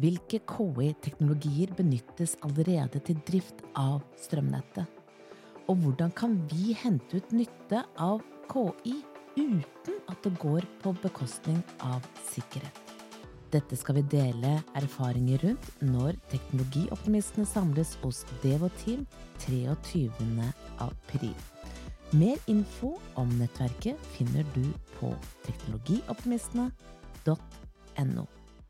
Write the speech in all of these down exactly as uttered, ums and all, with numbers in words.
Hvilke K I-teknologier benyttes allerede til drift av strømnettet? Og hvordan kan vi hente ut nytte av K I uten at det går på bekostning av sikkerhet? Dette skal vi dele erfaringer rundt når teknologioptimistene samles hos Devo-team treogtyvende april. Mer info om nettverket finner du på teknologioptimistene punktum no.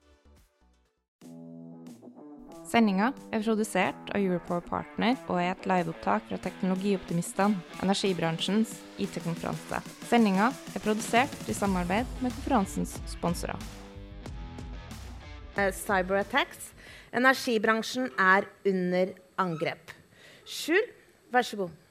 Sendinga er produsert av Europol Partner og er et liveopptak fra Teknologioptimistene, energibransjens I T-konferanse. Sendinga er produsert I samarbeid med konferansens sponsorer. Cyberattacks. Energibransjen er under angrep. Skjul, vær så god.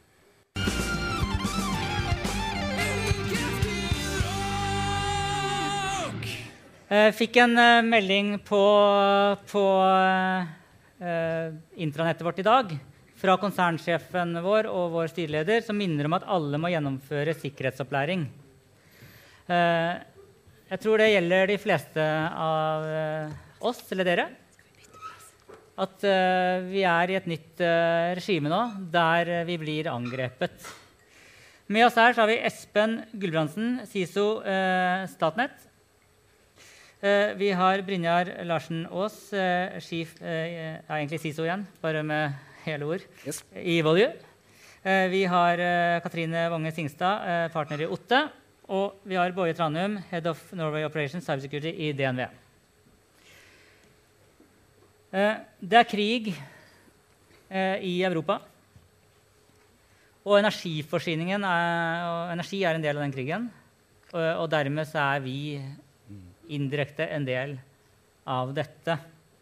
Jeg fikk en uh, melding på, på uh, intranettet vårt I dag fra konsernsjefen vår og vår styreleder som minner om at alle må gjennomføre sikkerhetsopplæring. Uh, jeg tror det gjelder de fleste av uh, oss, eller dere, at uh, vi er I et nytt uh, regime nå, der uh, vi blir angrepet. Med oss her så har vi Espen Gulbrandsen, C I S O uh, Statnett. Uh, vi har Brynjar Larsen Aas, uh, chief, uh, ja, egentlig C I S O igjen, bare med hele ord, yes. I Volue. Uh, vi har uh, Katrine Vonge Singstad, uh, partner I Otte, og vi har Boje Tranum, Head of Norway Operations Cybersecurity I D N V. Uh, det er krig uh, I Europa, og energiforsyningen er, og energi er en del av den krigen, og, og dermed så er vi indirekte en del av dette.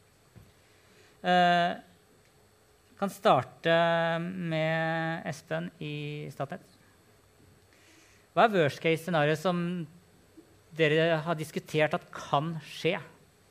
Uh, kan starte med Espen I Statnett. Hva er worst case scenario som dere har diskutert at kan skje?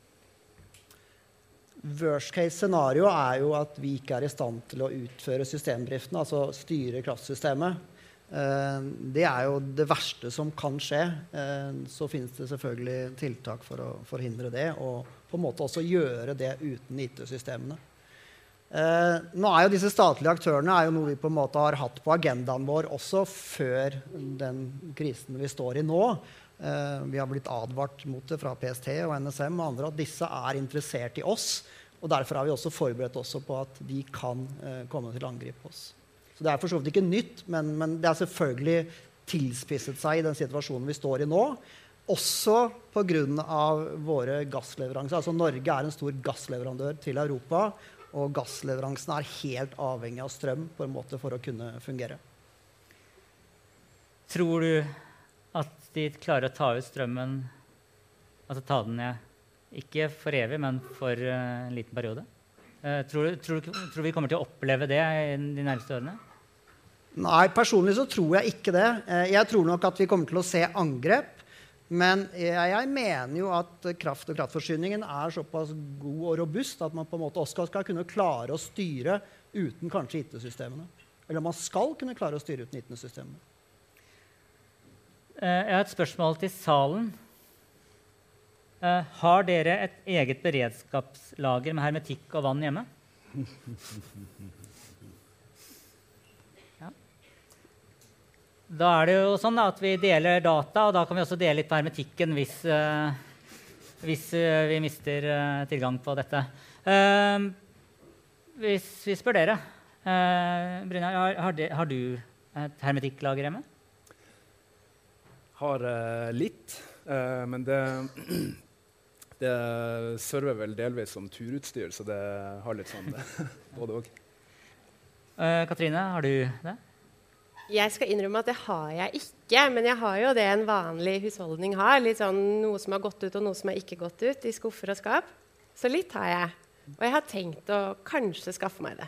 Worst case scenario er jo at vi ikke er I stand til å utføre systemdriften, altså styre kraftsystemet. Det er jo det verste som kan skje. Så finnes det selvfølgelig tiltak for å forhindre det, og på en måte også gjøre det uten I T-systemene. Nå er jo disse statlige aktørene er jo noe vi på en måte har hatt på agendaen vår også før den krisen vi står I nå. Vi har blitt advart mot det fra P S T og N S M og andre at disse er interessert I oss, og derfor har vi også forberedt også på at de kan komme til å angripe oss. Så det er for så vidt ikke nytt, men, men det er selvfølgelig tilspisset seg I den situasjonen vi står I nå. Også på grunn av våre gassleveranser. Altså Norge er en stor gassleverandør til Europa, og gassleveransen er helt avhengig av strøm på en måte for å kunne fungere. Tror du at de klarer å ta ut strømmen, altså ta den ned, ikke for evig, men for uh, en liten periode? Uh, tror, tror, tror vi kommer til å oppleve det I de nærmeste årene? Nei, personlig så tror jeg ikke det. Jeg tror nok at vi kommer til å se angrep, men jeg, jeg mener jo at kraft og kraftforsyningen er såpass god og robust at man på en måte også skal kunne klare å styre uten kanskje I T-systemene. Eller man skal kunne klare å styre uten I T-systemene. Jeg har et spørsmål til salen. Har dere et eget beredskapslager med hermetikk og vann hjemme? Da er det jo sånn da, at vi deler data, og da kan vi også dele litt på hermetikken hvis, uh, hvis uh, vi mister uh, tilgang på dette. Uh, hvis vi spør dere, uh, Brynjar, har, har, de, har du et hermetikklager hjemme? Har uh, litt, uh, men det, det server vel delvis som turutstyr, så det har litt sånn både og. Uh, Katrine, har du det? Jeg skal innrømme at det har jeg ikke, men jeg har jo det en vanlig husholdning har. Litt sånn noe som har gått ut og noe som har ikke gått ut I skuffer og skap. Så litt har jeg. Og jeg har tenkt å kanskje skaffe meg det.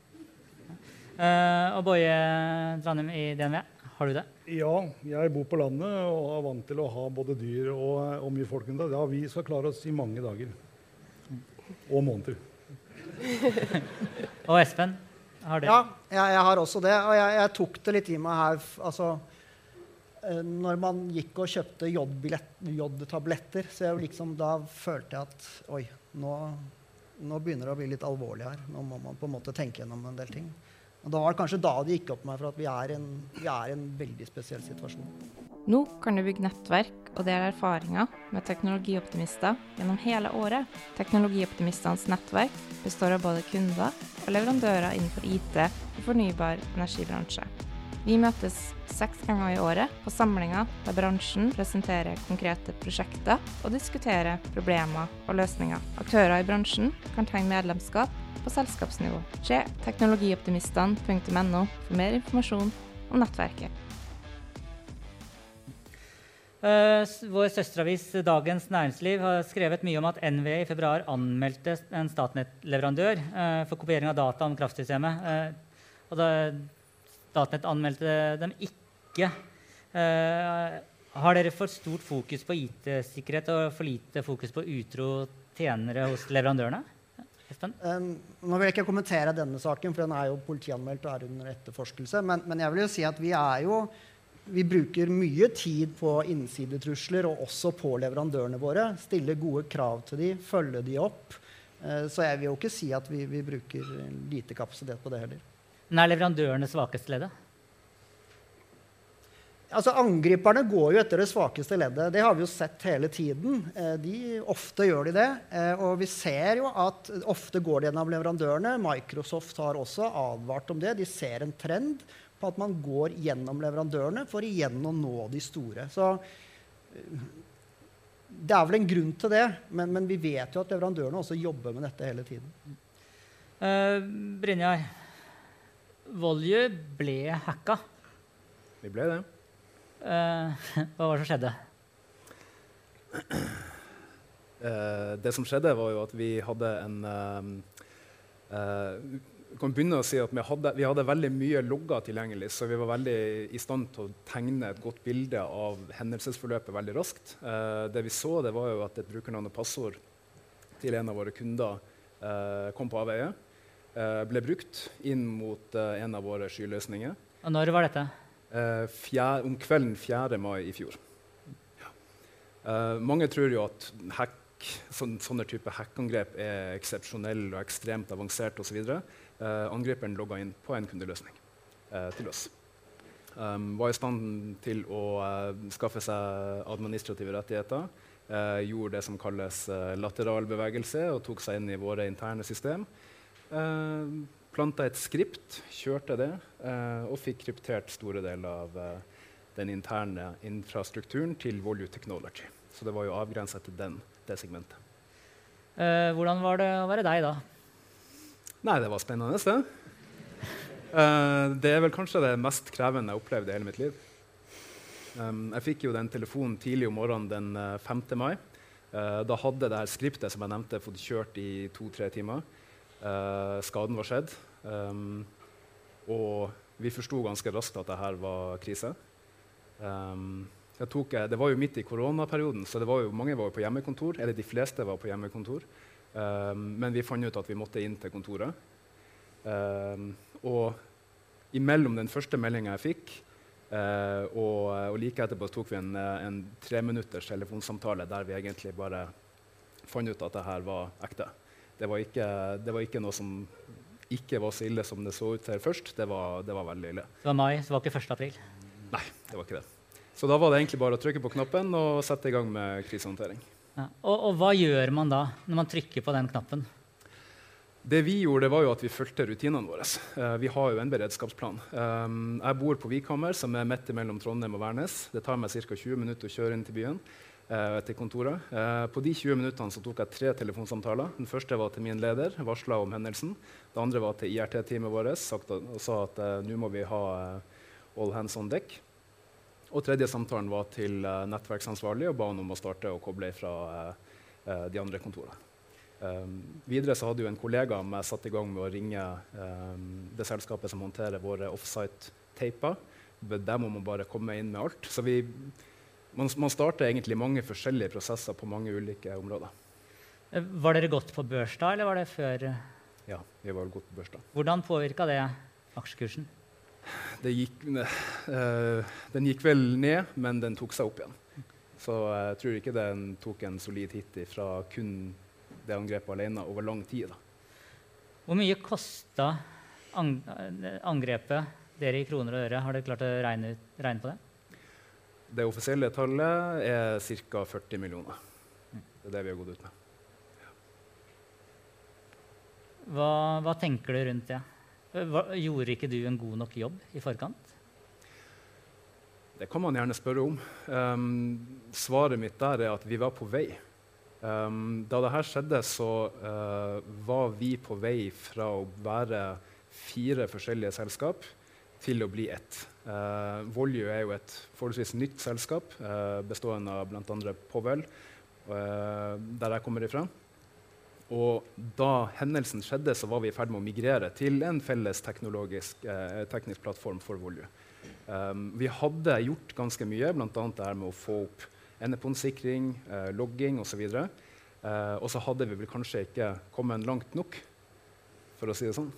Uh, og Boje Tranum I D N V, har du det? Ja, jeg bor på landet og er vant til å ha både dyr og, og mye folk. Ja, vi skal klare oss I mange dager. Og måneder. Og Espen? Har det? Ja, jeg, jeg har også det, og jeg, jeg tok det litt I meg her, altså, når man gikk og kjøpte jodtabletter, så jeg liksom, da følte jeg at, oi, nå nå begynner det å bli litt alvorlig her. Nå må man på en måte tenke gjennom en del ting. Og da var det kanskje da det gikk opp med meg for at vi er i en, vi er i en veldig spesiell situasjon. Nå kan du bygge nettverk og dele erfaringer med teknologioptimister gjennom hele året. Teknologioptimistenes nettverk består av både kunder og leverandører innenfor I T og fornybar energibransje. Vi møtes seks ganger i året på samlinger der bransjen presenterer konkrete prosjekter og diskuterer problemer og løsninger. Aktører i bransjen kan tegne medlemskap på selskapsnivå. Se teknologioptimistene punktum no for mer informasjon om nettverket. Uh, vår søsteravis Dagens Næringsliv har skrevet mye om at N V E i februar anmeldte en Statnett-leverandør uh, for kopiering av data om kraftsystemet. Uh, og da Statnett anmeldte dem ikke. Uh, har dere for stort fokus på I T-sikkerhet og for lite fokus på utro tjenere hos leverandørene? Um, nå vil jeg ikke kommentere denne saken, for den er jo politianmeldt og er under etterforskelse. Men, men jeg vil jo si at vi er jo Vi bruker mye tid på innsidetrusler og også på leverandørene våre. Stille gode krav til de, følge de opp. Uh, så jeg vil jo ikke si at vi, vi bruker lite kapasitet på det heller. Men er leverandørene svakeste leddet? Altså, angriperne går jo etter det svakeste leddet. Det har vi jo sett hele tiden. Uh, de, ofte gjør de det. Uh, og vi ser jo at ofte går det gjennom leverandørene. Microsoft har også advart om det. De ser en trend på at man går gjennom leverandørene for igjen å nå de store. Så det er vel en grunn til det, men, men vi vet jo at leverandørene også jobber med dette hele tiden. Uh, Brynjar, Volue ble hacka. Vi ble det. Uh, hva var det som skjedde? Uh, det som skjedde var jo at vi hadde en... Uh, uh, Vi kan begynne å si at vi hadde, vi hadde veldig mye logger tilgjengelig, så vi var veldig i stand til å tegne et godt bilde av hendelsesforløpet veldig raskt. Eh, det vi så, det var jo at et brukernavn og passord til en av våre kunder eh, kom på avveie, eh, ble brukt inn mot eh, en av våre skyløsninger. Og når var dette? Eh, fjerde, om kvelden fjerde mai i fjor. Ja. Eh, mange tror jo at hack, sånne, sånne type hackangrep er eksepsjonell og ekstremt avansert og så videre. Uh, angriperen logga inn på en kundeløsning uh, til oss. Um, var i stand til å uh, skaffe seg administrative rettigheter, uh, gjorde det som kalles uh, lateral bevegelse og tok seg inn i våre interne system. Uh, planta et skript, kjørte det uh, og fikk kryptert store deler av uh, den interne infrastrukturen til Volue Technology. Så det var jo avgrenset til den, det segmentet. Uh, hvordan var det å være deg da? Nei, det var spennende, det. Uh, det er vel kanskje det mest krevende jeg opplevde i hele mitt liv. Um, jeg fikk jo den telefonen tidlig om morgenen den uh, femte mai. Uh, da hadde det her skriptet som jeg nevnte, fått kjørt i to-tre timer. Uh, skaden var skjedd. Um, og vi forsto ganske raskt at dette var krise. Um, jeg tok, det var jo midt i koronaperioden, så det var jo, mange var jo på hjemmekontor. Eller de fleste var på hjemmekontor. Um, men vi fant ut at vi måtte inn til kontoret. Um, og imellom den første meldingen jeg fikk, uh, og, og like etterpå tok vi en, en treminutters telefonsamtale der vi egentlig bare fant ut at det her var ekte. Det var ikke, det var ikke noe som ikke var så ille som det så ut til først. Det var, det var veldig ille. Det var mai, så det var ikke første april? Nei, det var ikke det. Så da var det egentlig bare å trykke på knappen og sette i gang med krisehåndtering. Ja. Og, og hva gjør man da når man trykker på den knappen? Det vi gjorde, var jo at vi fulgte rutinene våre. Uh, vi har jo en beredskapsplan. Um, jeg bor på Vikhammer, som er midt mellom Trondheim og Værnes. Det tar meg ca. tjue minutter å kjøre inn til byen, uh, til kontoret. Uh, på de tjue minuttene så tok jeg tre telefonsamtaler. Den første var til min leder, varslet om hendelsen. Det andre var til I R T-teamet vårt, sagt at, og sa at uh, nå må vi ha uh, all hands on deck. Og tredje samtalen var til uh, nettverksansvarlig og ba han om å starte og koble fra uh, uh, de andre kontorene. Um, videre så hadde jo en kollega av meg satt i gang med å ringe um, det selskapet som håndterer våre offsite-taper. Der må man bare komme inn med alt. Så vi, man, man starter egentlig mange forskjellige prosesser på mange ulike områder. Var dere godt på børs da, eller var det før? Ja, vi var godt på børs da. Hvordan påvirket det aksjekursen? Det gikk, uh, den gikk vel ned, men den tok seg opp igjen. Så jeg tror ikke den tok en solid hit fra kun det angrepet alene over lang tid. Da. Hvor mye kostet ang angrepet dere i kroner og øre? Har dere klart å regne, ut, regne på det? Det offisielle tallet er ca. førti millioner. Det er det vi har gått ut med. Hva, hva tenker du rundt det? Hva, gjorde ikke du en god nok jobb i forkant? Det kan man gjerne spørre om. Um, svaret mitt der er at vi var på vei. Um, da dette skjedde, så uh, var vi på vei fra å være fire forskjellige selskap til å bli ett. Uh, Volue er jo et forholdsvis nytt selskap, uh, bestående av blant andre Powell, uh, der jeg kommer ifra. Og da hendelsen skjedde, så var vi i ferd med å migrere til en felles teknologisk, uh, teknisk plattform for Volue. Um, vi hadde gjort ganske mye, blant annet det her med å få opp endepånsikring, uh, logging osv. Uh, og så hadde vi vel kanskje ikke kommet langt nok, for å si det sånn.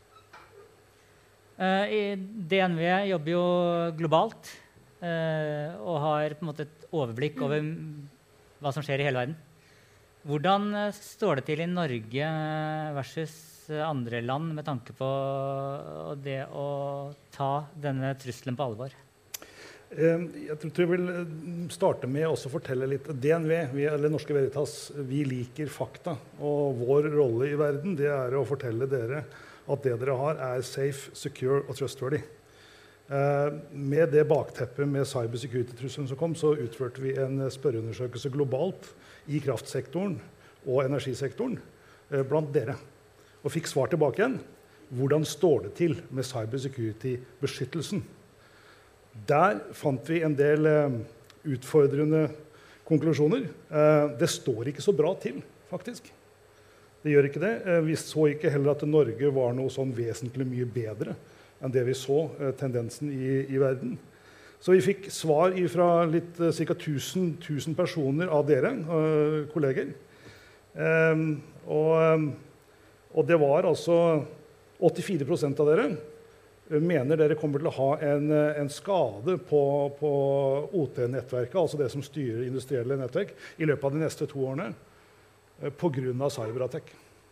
Uh, i D N V jobber jo globalt uh, og har på en måte et overblikk over hva som skjer i hele verden. Hvordan uh, står det til i Norge versus uh, andre land med tanke på uh, det å ta denne trusselen på alvor? Jeg tror jeg vil starte med å fortelle litt. D N V, vi, eller Norske Veritas, vi liker fakta. Og vår rolle i verden det er å fortelle dere at det dere har er safe, secure og trustworthy. Eh, med det bakteppet med cybersecurity-trusselen som kom, så utførte vi en spørreundersøkelse globalt i kraftsektoren og energisektoren eh, blant dere. Og fikk svar tilbake igjen. Hvordan står det til med cybersecurity-beskyttelsen? Der fant vi en del eh, utfordrende konklusjoner. Eh, det står ikke så bra til, faktisk. Det gjør ikke det. Eh, vi så ikke heller at Norge var noe sånn vesentlig mye bedre enn det vi så eh, tendensen i, i verden. Så vi fikk svar fra litt eh, ca. tusen personer av dere, eh, kolleger. Eh, og, og det var altså åttifire prosent av dere mener dere kommer til å ha en, en skade på, på O T-nettverket, altså det som styrer industrielle nettverk, i løpet av de neste to årene på grunn av cyberattack.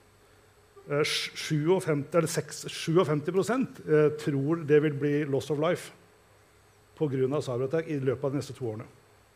sjuogfemti prosent tror det vil bli loss of life på grunn av cyberattack i løpet av de neste to årene.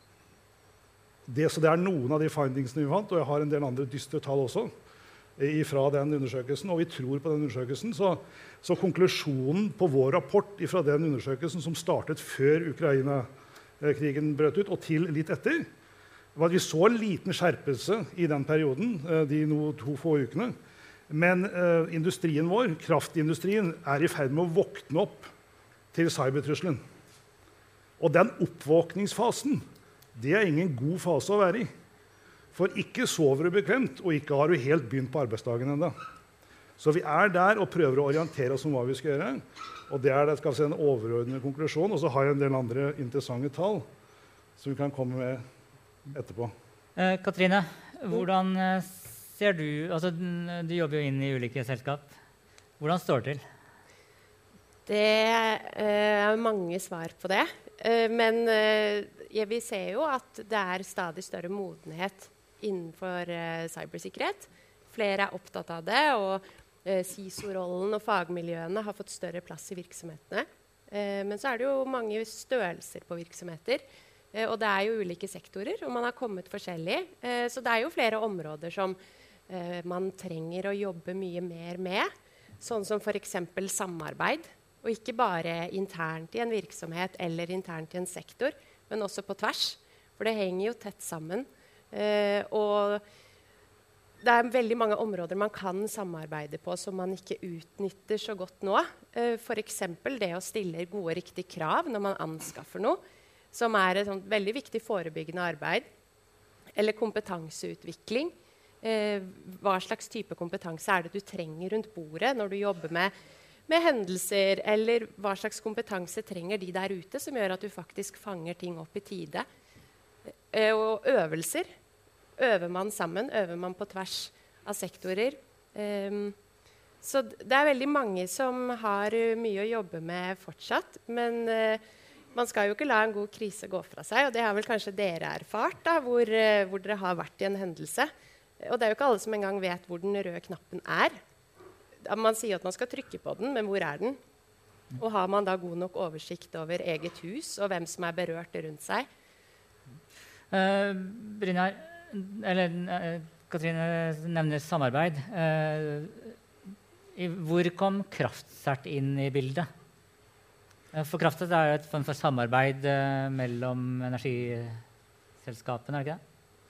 Det, så det er noen av de findingsene vi fant, og jeg har en del andre dystre tall også, fra den undersøkelsen, og vi tror på den undersøkelsen. Så, så konklusjonen på vår rapport fra den undersøkelsen som startet før Ukraina-krigen brøt ut, og til litt etter, var at vi så en liten skjerpelse i den perioden, de no, to få ukene. Men eh, industrien vår, kraftindustrien, er i ferd med å våkne opp til cybertrusselen. Og den oppvåkningsfasen, det er ingen god fase å være i. For ikke sover du bekvemt, og ikke har du helt begynt på arbeidsdagen enda. Så vi er der og prøver å orientere oss om hva vi skal gjøre. Og det er det, skal vi se, en overordnet konklusjon. Og så har jeg en del andre interessante tall som vi kan komme med etterpå. Eh, Katrine, hvordan eh, ser du, altså du jobber jo inn i ulike selskap. Hvordan står det til? Det eh, er mange svar på det. Eh, men eh, ja, vi ser jo at det er stadig større modenhet innenfor uh, cybersikkerhet. Flere er opptatt av det, og uh, S I S O-rollen og fagmiljøene har fått større plass i virksomhetene. Uh, men så er det jo mange størrelser på virksomheter, uh, og det er jo ulike sektorer, og man har kommet forskjellig. Uh, så det er jo flere områder som uh, man trenger å jobbe mye mer med, sånn som for eksempel samarbeid, og ikke bare internt i en virksomhet eller internt i en sektor, men også på tvers, for det henger jo tett sammen. Uh, og det er veldig mange områder man kan samarbeide på som man ikke utnytter så godt nå. Uh, for eksempel det å stille gode, riktige krav når man anskaffer noe, som er et sånt veldig viktig forebyggende arbeid. Eller kompetanseutvikling. Uh, hva slags type kompetanse er det du trenger rundt bordet når du jobber med, med hendelser, eller hva slags kompetanse trenger de der ute som gjør at du faktisk fanger ting opp i tide. Uh, og øvelser. Øver man sammen, øver man på tvers av sektorer. Um, så det er veldig mange som har uh, mye å jobbe med fortsatt. Men uh, man skal jo ikke la en god krise gå fra seg, og det har vel kanskje dere erfart, da, hvor, uh, hvor dere har vært i en hendelse. Og det er jo ikke alle som engang vet hvor den røde knappen er. Man sier at man skal trykke på den, men hvor er den? Og har man da god nok oversikt over eget hus og hvem som er berørt rundt seg? Uh, Brynjar, eller uh, Katrine nevner samarbeid. Uh, i, hvor kom Kraftsert inn i bildet? Uh, for Kraftsert er jo et form for samarbeid uh, mellom energiselskapene, er det ikke det?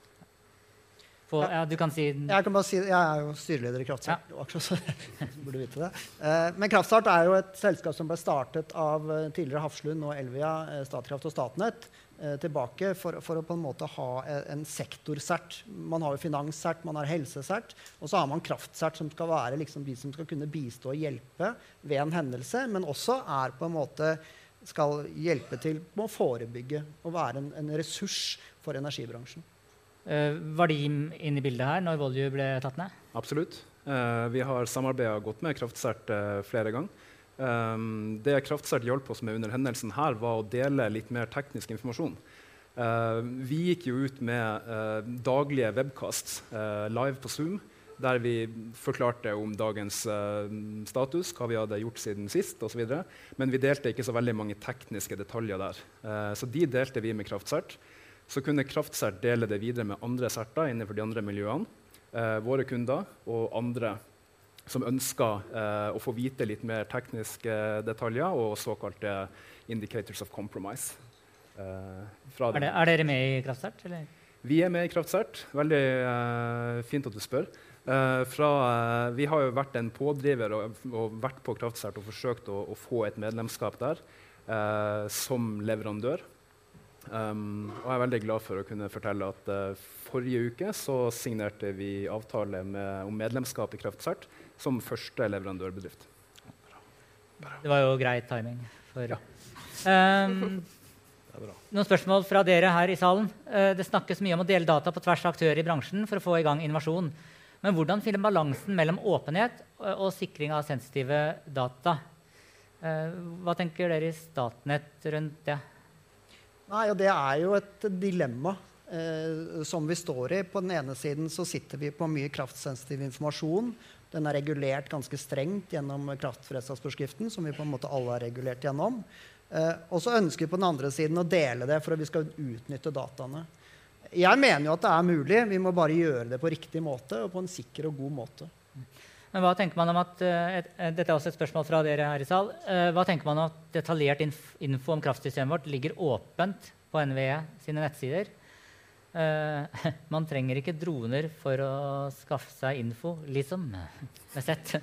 På, ja, du kan si... Jeg kan bare si, jeg er jo styreleder i Kraftsert, ja. Akkurat så burde vite det. Eh, men Kraftsert er jo et selskap som ble startet av tidligere Hafslund og Elvia, Statkraft og Statnett, eh, tilbake for, for å på en måte ha en sektorsert. Man har jo finanssert, man har helsesert, og så har man Kraftsert som skal være liksom de som skal kunne bistå og hjelpe ved en hendelse, men også er på en måte skal hjelpe til med å forebygge og være en, en ressurs for energibransjen. Uh, var de inne i bildet her når Volue ble tatt ned? Absolutt. Uh, vi har samarbeidet godt med Kraftsert uh, flere ganger. Um, det Kraftsert hjalp oss med under hendelsen her, var å dele litt mer teknisk informasjon. Uh, vi gikk jo ut med uh, daglige webcasts uh, live på Zoom, der vi forklarte om dagens uh, status, hva vi hadde gjort siden sist og så videre. Men vi delte ikke så veldig mange tekniske detaljer der. Uh, så de delte vi med Kraftsert. Så kunne Kraftsert dele det videre med andre serter innenfor de andre miljøene, eh, våre kunder og andre som ønsker eh, å få vite litt mer tekniske detaljer og såkalte indicators of compromise. Eh, fra er, det, er dere med i Kraftsert? Eller? Vi er med i Kraftsert. Veldig eh, fint at du spør. Eh, fra, eh, vi har jo vært en pådriver og, og vært på Kraftsert og forsøkt å, å få et medlemskap der eh, som leverandør. Um, og jeg er veldig glad for å kunne fortelle at uh, forrige uke så signerte vi avtale med, om medlemskap i Kraftsert som første leverandørbedrift. Det var jo grei timing. For, ja. um, noen spørsmål fra dere her i salen. Uh, det snakkes mye om å dele data på tvers av aktører i bransjen for å få i gang innovasjon. Men hvordan finne balansen mellom åpenhet og, og sikring av sensitive data? Uh, hva tenker dere i Statnett rundt det? Nei, og Det er jo et dilemma eh, som vi står i. På den ene siden så sitter vi på mye kraftsensitiv informasjon. Den er regulert ganske strengt gjennom kraftberedskapsforskriften, som vi på en måte alle har regulert gjennom. Eh, og så ønsker vi på den andre siden å dele det for at vi skal utnytte dataene. Jeg mener jo at det er mulig. Vi må bare gjøre det på riktig måte og på en sikker og god måte. Men hva tenker man om at, uh, et, uh, Dette er også et spørsmål fra dere her i sal. Uh, hva tenker man om at detaljert inf info om kraftsystemet vårt ligger åpent på N V E sine nettsider? Uh, man trenger ikke droner for å skaffe seg info, liksom. Med sett.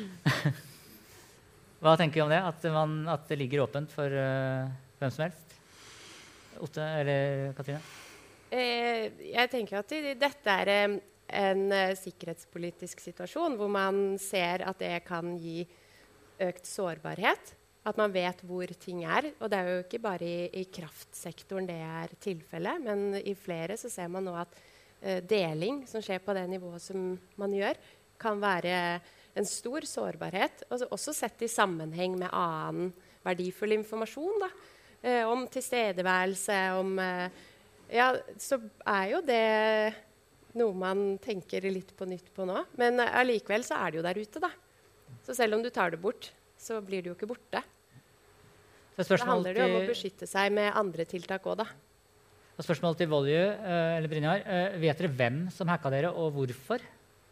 Hva tenker vi om det? At, man, at det ligger åpent for uh, hvem som helst? Otte eller Katrine? Eh, jeg tenker at det, dette er eh, en uh, sikkerhetspolitisk situasjon hvor man ser at det kan gi økt sårbarhet. At man vet hvor ting er. Og det er jo ikke bare i, i kraftsektoren det er tilfellet, men i flere så ser man nå at uh, deling som skjer på det nivået som man gjør, kan være en stor sårbarhet. Og også sett i sammenheng med annen verdifull informasjon da, uh, om tilstedeværelse, om uh, ja, så er jo det noe man tenker litt på nytt på nå. Men allikevel så er det jo der ute, da. Så selv om du tar det bort, så blir det jo ikke borte. Så det handler det om å beskytte seg med andre tiltak også, da. Og spørsmål til Volue, uh, eller Brynjar. Uh, vet dere hvem som hacka dere, og hvorfor?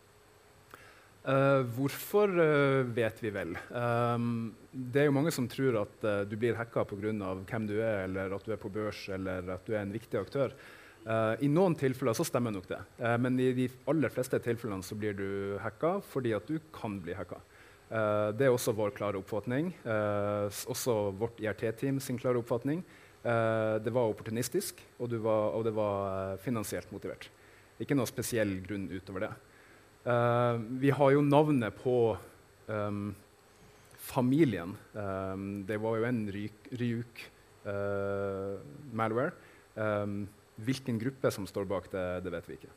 Uh, hvorfor uh, vet vi vel. Um, det er jo mange som tror at uh, du blir hacka på grunn av hvem du er, eller at du er på børs, eller at du er en viktig aktør. Uh, I noen tilfeller så stemmer nok det, uh, men i de aller fleste tilfellene så blir du hacka fordi at du kan bli hacka. Uh, det er også vår klare oppfatning, uh, også vårt I R T-team sin klare oppfatning. Uh, det var opportunistisk, og, du var, og det var uh, finansielt motivert. Ikke noe spesiell grunn utover det. Uh, vi har jo navnet på um, familien. Um, det var jo en Ryuk uh, malware. Um, Hvilken gruppe som står bak det, det vet vi ikke.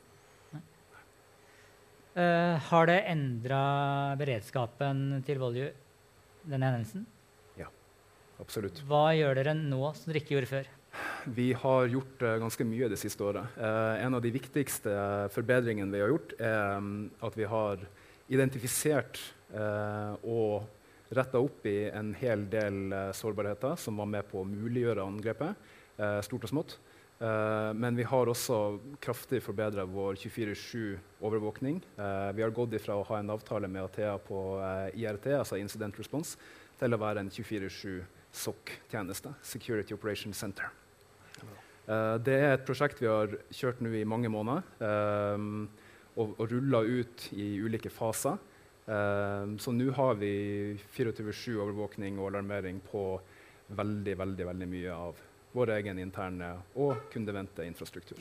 Uh, har det endret beredskapen til Volue, denne hendelsen? Ja, absolutt. Hva gjør dere nå som dere ikke gjorde før? Vi har gjort uh, ganske mye det siste året. Uh, en av de viktigste uh, forbedringene vi har gjort, er um, at vi har identifisert uh, og rettet opp i en hel del uh, sårbarheter som var med på å muliggjøre angrepet, uh, stort og smått. Uh, men vi har også kraftig forbedret vår tjuefire sju overvåkning. Uh, vi har gått ifra å ha en avtale med Atea på uh, I R T, altså Incident Response, til å være en tjuefire sju S O C-tjeneste, Security Operations Center. Uh, det er et prosjekt vi har kjørt nå i mange måneder, um, og, og rullet ut i ulike faser. Um, så nå har vi tjuefire sju overvåkning og alarmering på veldig, veldig, veldig mye av vår egen interne og kundevendte infrastruktur.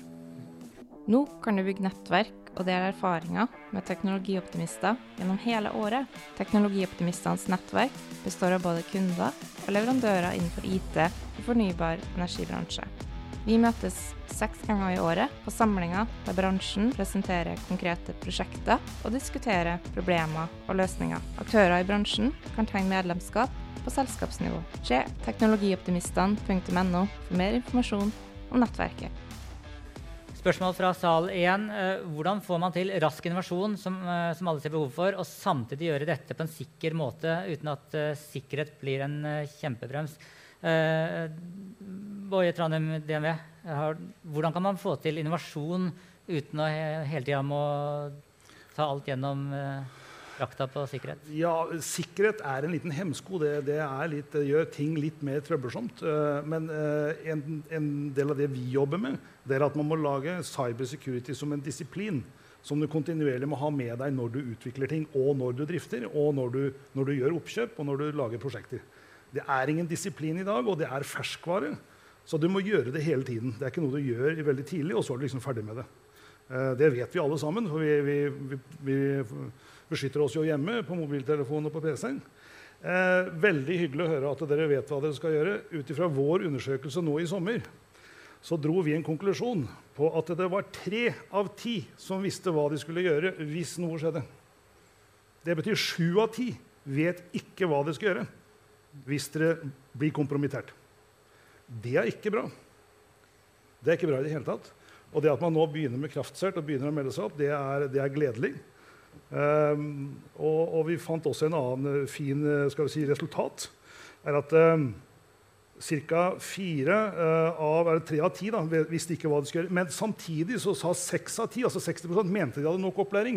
Nå kan du bygge nettverk og dele erfaringer med teknologioptimister gjennom hele året. Teknologioptimistenes nettverk består av både kunder og leverandører innenfor I T og fornybar energibransje. Vi møtes seks ganger i året på samlinger der bransjen presenterer konkrete prosjekter og diskuterer problemer og løsninger. Aktører i bransjen kan tegne medlemskap på selskapsnivå. Se teknologioptimistene punktum N O for mer informasjon om nettverket. Spørsmål fra sal én. Hvordan får man til rask innovasjon som, som alle ser behov for, og samtidig gjøre dette på en sikker måte, uten at uh, sikkerhet blir en uh, kjempebrems? Uh, Boje Trondheim, D N V, har, hvordan kan man få til innovasjon uten å he hele tiden må ta alt gjennom uh, Rakta på sikkerhet? Ja, sikkerhet er en liten hemsko. Det, det er litt, det gjør ting litt mer trøbbelsomt. Uh, men uh, en, en del av det vi jobber med, det er at man må lage cybersecurity som en disiplin, som du kontinuerlig må ha med deg når du utvikler ting, og når du drifter, og når du, når du gjør oppkjøp, og når du lager prosjekter. Det er ingen disiplin i dag, og det er ferskvare. Så du må gjøre det hele tiden. Det er ikke noe du gjør veldig tidlig, og så er du liksom ferdig med det. Uh, det vet vi alle sammen, for vi, vi, vi, vi beskytter oss jo hjemme på mobiltelefon og på P C-en. Eh, veldig hyggelig å høre at dere vet hva dere skal gjøre. Ut ifra vår undersøkelse nå i sommer, så dro vi en konklusjon på at det var tre av ti som visste hva de skulle gjøre hvis noe skjedde. Det betyr sju av ti vet ikke hva de skal gjøre hvis dere blir kompromittert. Det er ikke bra. Det er ikke bra i det hele tatt. Og det at man nå begynner med kraftsert og begynner å melde seg opp, det er, det er gledelig. Um, og, og vi fant også en annen fin skal vi si, resultat, er at um, ca. fire uh, av, eller tre av ti da, visste ikke hva de skulle gjøre, men samtidig så sa seks av ti, altså seksti prosent, mente de hadde nok opplæring.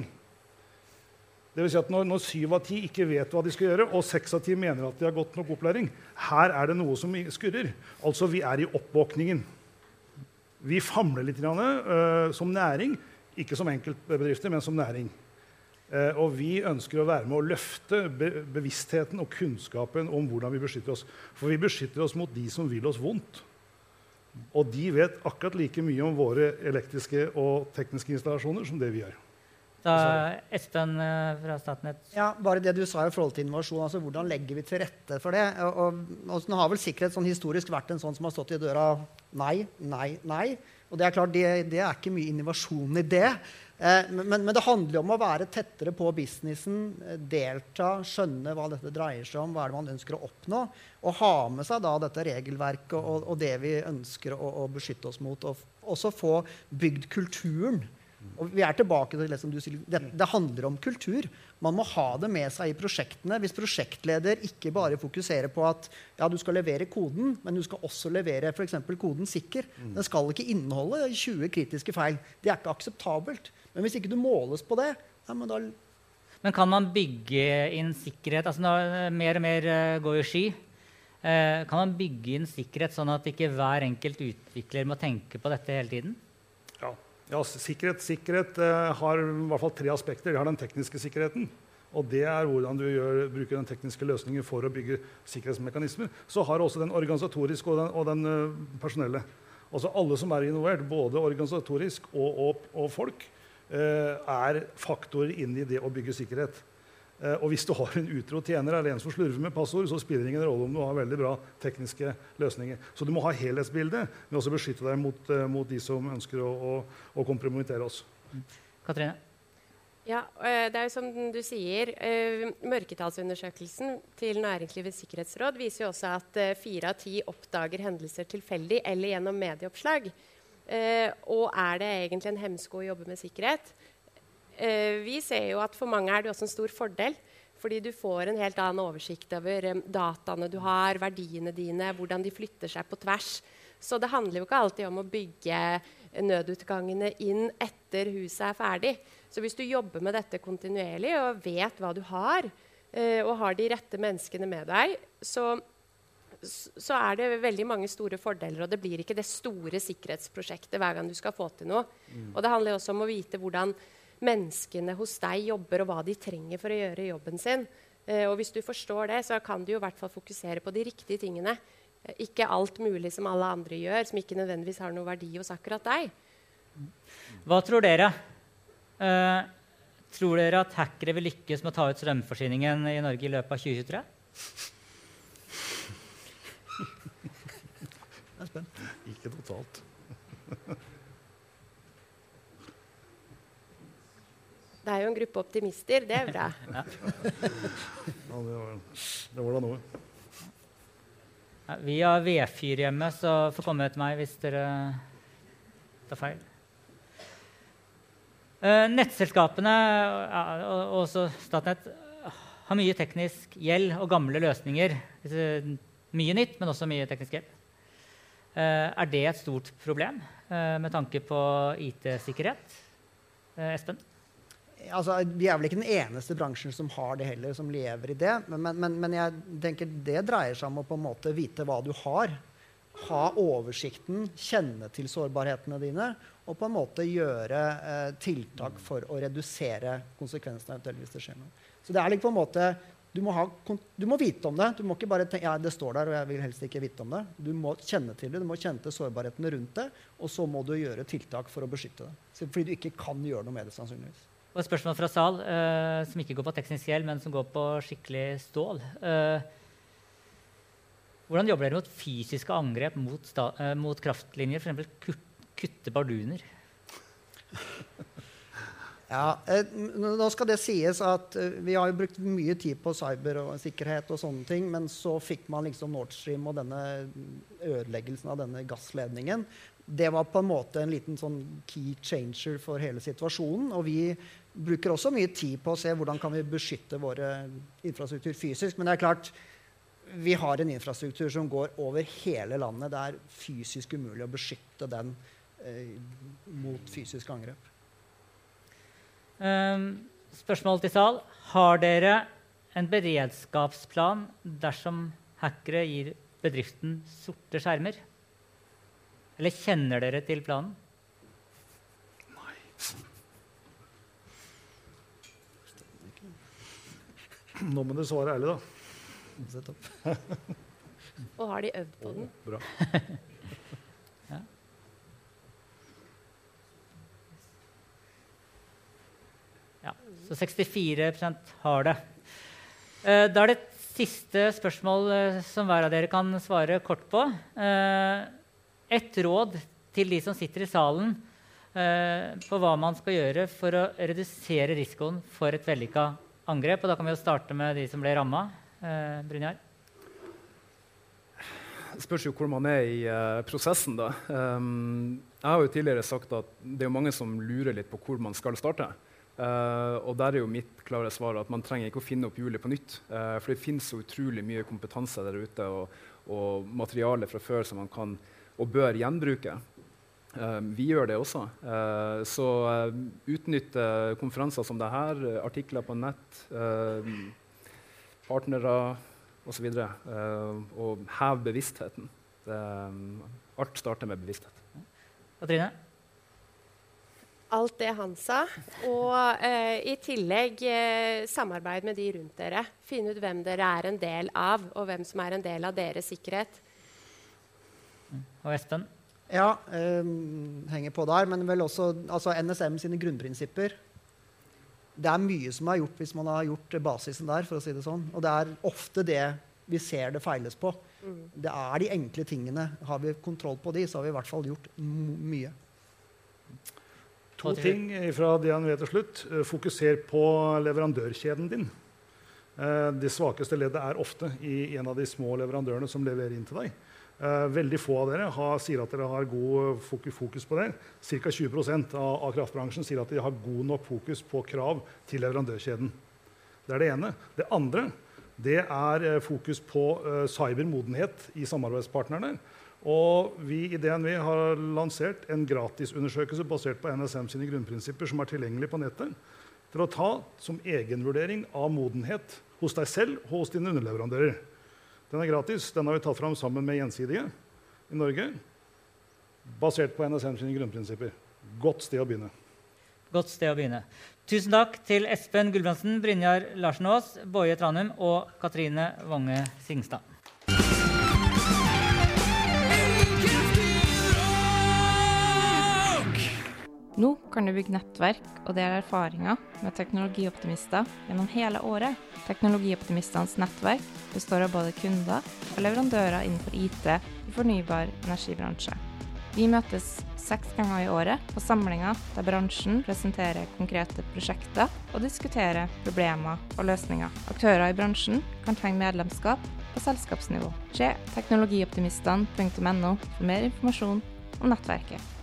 Det vil si at når, når syv av ti ikke vet hva de skal gjøre, og seks av ti mener at de har godt nok opplæring, her er det noe som skurrer. Altså vi er i oppvåkningen. Vi famler litt grann, uh, som næring, ikke som enkeltbedrifter, men som næring. Uh, og vi ønsker å være med å løfte be bevisstheten og kunnskapen om hvordan vi beskytter oss. For vi beskytter oss mot de som vil oss vondt. Og de vet akkurat like mye om våre elektriske og tekniske installasjoner som det vi gjør. Da, Espen uh, fra Statnett. Ja, bare det du sa i forhold til innovasjon, altså hvordan legger vi til rette for det? Og, og, og nå har vel sikkerhet sånn historisk vært en sånn som har stått i døra nei, nei, nei. Og det er klart, det, det er ikke mye innovasjon i det. Eh, men, men det handler om å være tettere på businessen, delta, skjønne hva dette dreier seg om, hva er det man ønsker å oppnå, og ha med seg da dette regelverket og, og det vi ønsker å, å beskytte oss mot, og også få bygd kulturen. Og vi er tilbake til det som du sier, det, det handler om kultur. Man må ha det med seg i prosjektene. Hvis prosjektleder ikke bare fokuserer på at ja, du skal levere koden, men du skal også levere for eksempel koden sikker. Den skal ikke inneholde tjue kritiske feil. Det er ikke akseptabelt. Men hvis ikke du måles på det, ja, men da... Men kan man bygge inn sikkerhet? Altså når mer og mer uh, går i sky, uh, kan man bygge inn sikkerhet sånn at ikke hver enkelt utvikler må tenke på dette hele tiden? Ja. Ja, sikkerhet, sikkerhet eh, har i hvert fall tre aspekter. Det har den tekniske sikkerheten, og det er hvordan du gjør, bruker den tekniske løsningen for å bygge sikkerhetsmekanismer. Så har også den organisatoriske og den, og den uh, personelle. Altså alle som er involvert, både organisatorisk og, og, og folk, uh, er faktorer inn i det å bygge sikkerhet. Uh, og hvis du har en utro tjener eller en som slurver med passord, så spiller det ingen rolle om du har veldig bra tekniske løsninger. Så du må ha helhetsbildet, men også beskytte deg mot, uh, mot de som ønsker å, å, å kompromittere oss. Katrine? Ja, det er jo som du sier, uh, mørketallsundersøkelsen til Næringslivets sikkerhetsråd viser jo også at uh, fire av ti oppdager hendelser tilfeldig eller gjennom medieoppslag. Uh, og er det egentlig en hemsko å jobbe med sikkerhet? Uh, vi ser jo at for mange er det også en stor fordel, fordi du får en helt annen oversikt over um, dataene du har, verdiene dine, hvordan de flytter seg på tvers. Så det handler jo ikke alltid om å bygge nødutgangene inn etter huset er ferdig. Så hvis du jobber med dette kontinuerlig og vet hva du har, uh, og har de rette menneskene med deg, så så er det veldig mange store fordeler, og det blir ikke det store sikkerhetsprosjektet hver gang du skal få til noe. Mm. Og det handler også om å vite hvordan menneskene hos deg jobber, og hva de trenger for å gjøre jobben sin. Eh, og hvis du forstår det, så kan du jo i hvert fall fokusere på de riktige tingene. Eh, ikke alt mulig som alle andre gjør, som ikke nødvendigvis har noe verdi hos akkurat deg. Hva tror dere? Uh, tror dere at hackere vil lykkes med å ta ut strømforsyningen i Norge i løpet av tjue tjuetre? Jeg er spent. Ikke totalt. Det er jo en gruppe optimister, det er bra. Ja, ja det, var, det var da noe. Ja, vi har vedfyr hjemme, så får komme til meg hvis dere tar feil. Uh, nettselskapene ja, og også Statnett har mye teknisk gjeld og gamle løsninger. Mye nytt, men også mye teknisk gjeld. Uh, er det et stort problem uh, med tanke på I T-sikkerhet? Uh, Espen? Altså, vi er vel ikke den eneste bransjen som har det heller, som lever i det. Men, men, men jeg tenker det dreier seg om å på en måte vite hva du har. Ha oversikten, kjenne til sårbarhetene dine, og på en måte gjøre eh, tiltak for å redusere konsekvensene eventuelt hvis det skjer noe. Så det er liksom på en måte, du må, ha, du må vite om det. Du må ikke bare tenke, ja, det står der, og jeg vil helst ikke vite om det. Du må kjenne til det, du må kjenne til sårbarhetene rundt det, og så må du gjøre tiltak for å beskytte det. Så, fordi du ikke kan gjøre noe med det, sannsynligvis. Og et spørsmål fra Sal, uh, som ikke går på teknisk gjeld, men som går på skikkelig stål. Uh, hvordan jobber dere mot fysiske angrep mot, sta, uh, mot kraftlinjer, for eksempel kut, kutte barduner? Ja, eh, nå skal det sies at eh, vi har jo brukt mye tid på cyber og sikkerhet og sånne ting, men så fikk man liksom Nord Stream og denne ødeleggelsen av denne gassledningen. Det var på en måte en liten sånn key changer for hele situasjonen, og vi bruker også mye tid på å se hvordan kan vi beskytte våre infrastruktur fysisk, men det er klart, vi har en infrastruktur som går over hele landet. Det er fysisk umulig å beskytte den eh, mot fysisk angrep. Um, spørsmål til Sal. Har dere en beredskapsplan dersom hackere gir bedriften sorte skjermer? Eller kjenner dere til planen? Nei. Nå må du svare ærlig, da. Sett opp. Og har de øvd på den? Bra. Ja. Ja, så sekstifire prosent har det. Uh, da er det et siste spørsmål uh, som hver av dere kan svare kort på. Uh, et råd til de som sitter i salen uh, på hva man skal gjøre for å redusere risikoen for et vellykket angrep. Og da kan vi jo starte med de som ble rammet. Uh, Brynjar? Det spørs jo hvor man er i uh, prosessen. Da. Um, jeg har jo tidligere sagt at det er mange som lurer litt på hvor man skal starte. Uh, og der er jo mitt klare svar at man trenger ikke å finne opp hjulet på nytt. Uh, for det finnes så utrolig mye kompetanse der ute og, og materiale fra før som man kan og bør gjenbruke. Uh, vi gjør det også. Uh, så uh, utnytte konferanser som det her, artikler på nett, uh, partnere osv. Uh, og hev bevisstheten. Det, um, alt starter med bevissthet. Katrine? Alt det han sa, og eh, i tillegg eh, samarbeid med de rundt dere. Finne ut hvem dere er en del av, og hvem som er en del av deres sikkerhet. Og Espen? Ja, eh, henger på der, men vel også altså N S M sine grunnprinsipper. Det er mye som er gjort hvis man har gjort basisen der, for å si det sånn. Og det er ofte det vi ser det feiles på. Mm. Det er de enkle tingene. Har vi kontroll på de, så har vi i hvert fall gjort m- mye. To To ting fra D N V til slutt. Fokuser på leverandørkjeden din. Det svakeste leddet er ofte i en av de små leverandørene som leverer inn til deg. Veldig få av dere har, sier at dere har god fokus på det. Cirka tjue prosent av, av kraftbransjen sier at de har god nok fokus på krav til leverandørkjeden. Det er det ene. Det andre det er fokus på cybermodenhet i samarbeidspartnerne. Og vi i D N V har lansert en gratisundersøkelse basert på N S M sine grunnprinsipper som er tilgjengelig på nettet, til å ta som egenvurdering av modenhet hos deg selv og hos dine underleverandører. Den er gratis. Den har vi tatt fram sammen med Gjensidige i Norge, basert på N S M sine grunnprinsipper. Godt sted å begynne. Godt sted å begynne. Tusen takk til Espen Gulbrandsen, Brynjar Larsen Aas, Boje Tranum og Katrine Wange Singstad. Nå kan du bygge nettverk og dele erfaringer med teknologioptimister gjennom hele året. Teknologioptimistenes nettverk består av både kunder og leverandører innenfor I T i fornybar energibransje. Vi møtes seks ganger i året på samlinger der bransjen presenterer konkrete prosjekter og diskuterer problemer og løsninger. Aktører i bransjen kan tegne medlemskap på selskapsnivå. Se teknologioptimistene punktum N O for mer informasjon om nettverket.